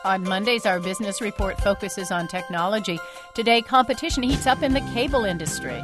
On Mondays, our business report focuses on technology. Today, competition heats up in the cable industry.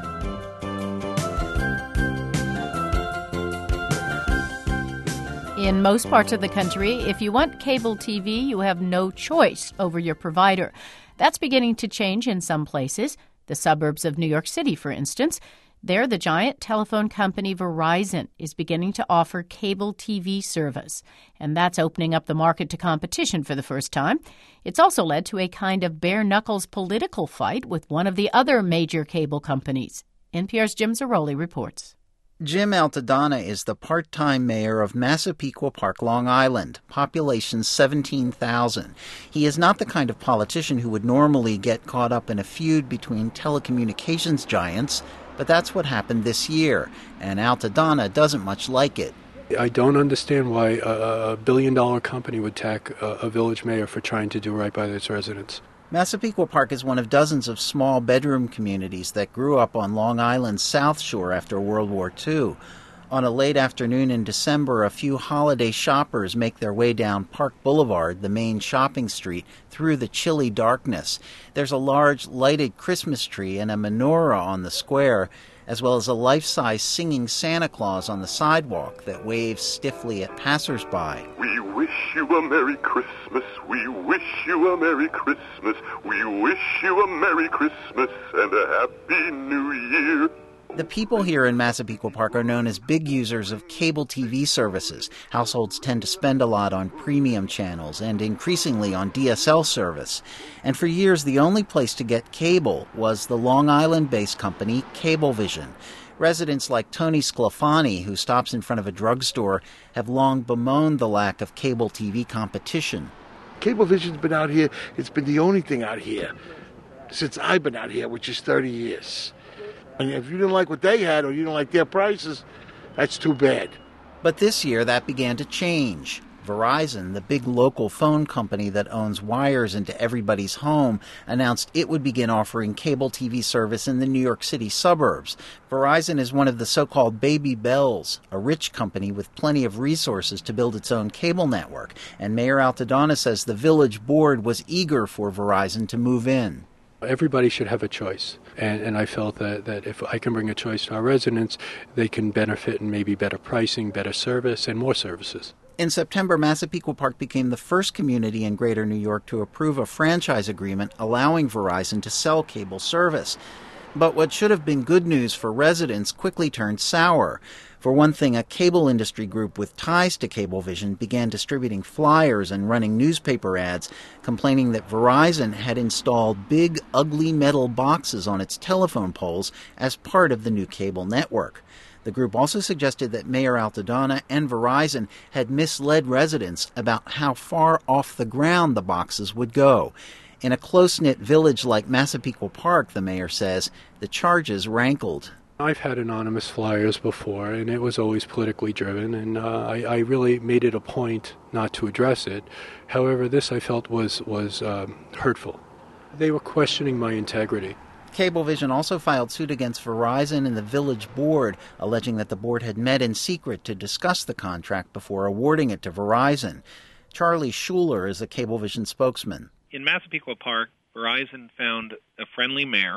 In most parts of the country, if you want cable TV, you have no choice over your provider. That's beginning to change in some places. The suburbs of New York City, for instance. There, the giant telephone company Verizon is beginning to offer cable TV service, and that's opening up the market to competition for the first time. It's also led to a kind of bare-knuckles political fight with one of the other major cable companies. NPR's Jim Zarroli reports. Jim Altadonna is the part-time mayor of Massapequa Park, Long Island, population 17,000. He is not the kind of politician who would normally get caught up in a feud between telecommunications giants, but that's what happened this year, and Altadonna doesn't much like it. I don't understand why a billion-dollar company would attack a village mayor for trying to do right by its residents. Massapequa Park is one of dozens of small bedroom communities that grew up on Long Island's South Shore after World War II. On a late afternoon in December, a few holiday shoppers make their way down Park Boulevard, the main shopping street, through the chilly darkness. There's a large lighted Christmas tree and a menorah on the square, as well as a life-size singing Santa Claus on the sidewalk that waves stiffly at passersby. We wish you a Merry Christmas, we wish you a Merry Christmas, we wish you a Merry Christmas and a Happy New Year. The people here in Massapequa Park are known as big users of cable TV services. Households tend to spend a lot on premium channels and increasingly on DSL service. And for years, the only place to get cable was the Long Island-based company Cablevision. Residents like Tony Sclafani, who stops in front of a drugstore, have long bemoaned the lack of cable TV competition. Cablevision's been out here. It's been the only thing out here since I've been out here, which is 30 years. And if you didn't like what they had or you didn't like their prices, that's too bad. But this year, that began to change. Verizon, the big local phone company that owns wires into everybody's home, announced it would begin offering cable TV service in the New York City suburbs. Verizon is one of the so-called baby bells, a rich company with plenty of resources to build its own cable network. And Mayor Altadonna says the village board was eager for Verizon to move in. Everybody should have a choice, and I felt that if I can bring a choice to our residents, they can benefit in maybe better pricing, better service, and more services. In September, Massapequa Park became the first community in Greater New York to approve a franchise agreement allowing Verizon to sell cable service. But what should have been good news for residents quickly turned sour. For one thing, a cable industry group with ties to Cablevision began distributing flyers and running newspaper ads, complaining that Verizon had installed big, ugly metal boxes on its telephone poles as part of the new cable network. The group also suggested that Mayor Altadonna and Verizon had misled residents about how far off the ground the boxes would go. In a close-knit village like Massapequa Park, the mayor says, the charges rankled. I've had anonymous flyers before, and it was always politically driven, and I really made it a point not to address it. However, this I felt was hurtful. They were questioning my integrity. Cablevision also filed suit against Verizon and the village board, alleging that the board had met in secret to discuss the contract before awarding it to Verizon. Charlie Schuler is a Cablevision spokesman. In Massapequa Park, Verizon found a friendly mayor,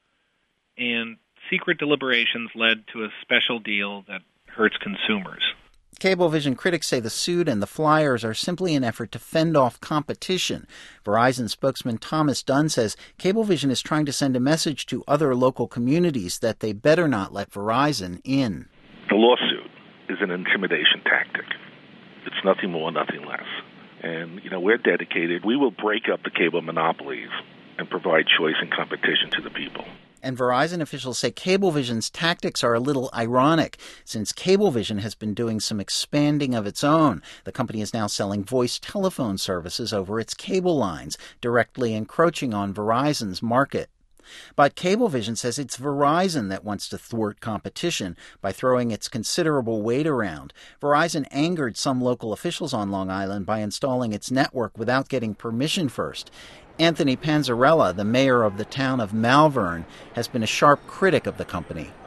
and secret deliberations led to a special deal that hurts consumers. Cablevision critics say the suit and the flyers are simply an effort to fend off competition. Verizon spokesman Thomas Dunn says Cablevision is trying to send a message to other local communities that they better not let Verizon in. The lawsuit is an intimidation tactic. It's nothing more, nothing less. And, we're dedicated. We will break up the cable monopolies and provide choice and competition to the people. And Verizon officials say Cablevision's tactics are a little ironic, since Cablevision has been doing some expanding of its own. The company is now selling voice telephone services over its cable lines, directly encroaching on Verizon's market. But Cablevision says it's Verizon that wants to thwart competition by throwing its considerable weight around. Verizon angered some local officials on Long Island by installing its network without getting permission first. Anthony Panzarella, the mayor of the town of Malvern, has been a sharp critic of the company.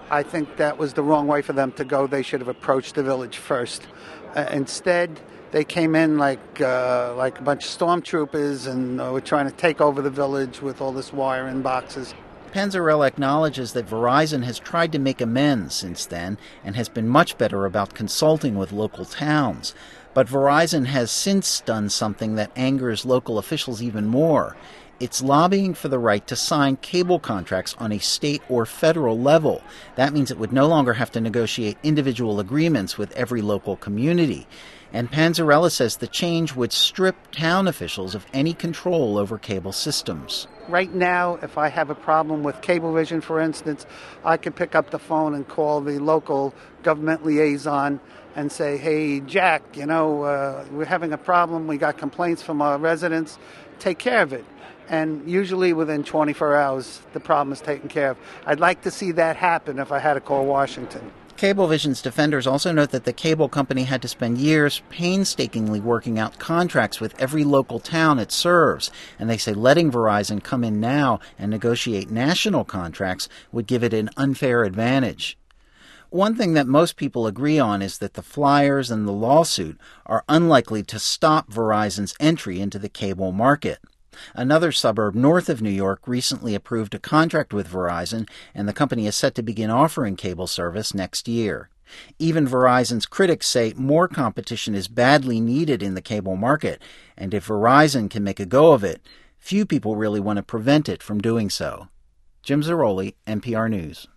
I think that was the wrong way for them to go. They should have approached the village first. Instead, they came in like a bunch of stormtroopers and were trying to take over the village with all this wire and boxes. Panzarella acknowledges that Verizon has tried to make amends since then and has been much better about consulting with local towns. But Verizon has since done something that angers local officials even more. It's lobbying for the right to sign cable contracts on a state or federal level. That means it would no longer have to negotiate individual agreements with every local community. And Panzarella says the change would strip town officials of any control over cable systems. Right now, if I have a problem with Cablevision, for instance, I can pick up the phone and call the local government liaison and say, hey, Jack, we're having a problem. We got complaints from our residents. Take care of it. And usually within 24 hours, the problem is taken care of. I'd like to see that happen if I had to call Washington. Cablevision's defenders also note that the cable company had to spend years painstakingly working out contracts with every local town it serves, and they say letting Verizon come in now and negotiate national contracts would give it an unfair advantage. One thing that most people agree on is that the flyers and the lawsuit are unlikely to stop Verizon's entry into the cable market. Another suburb north of New York recently approved a contract with Verizon, and the company is set to begin offering cable service next year. Even Verizon's critics say more competition is badly needed in the cable market, and if Verizon can make a go of it, few people really want to prevent it from doing so. Jim Zaroli, NPR News.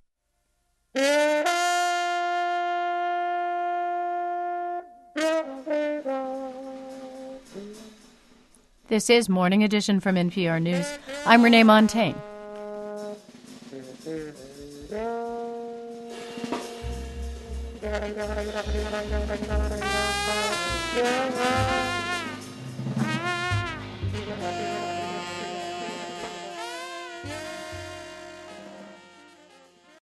This is Morning Edition from NPR News. I'm Renee Montaigne.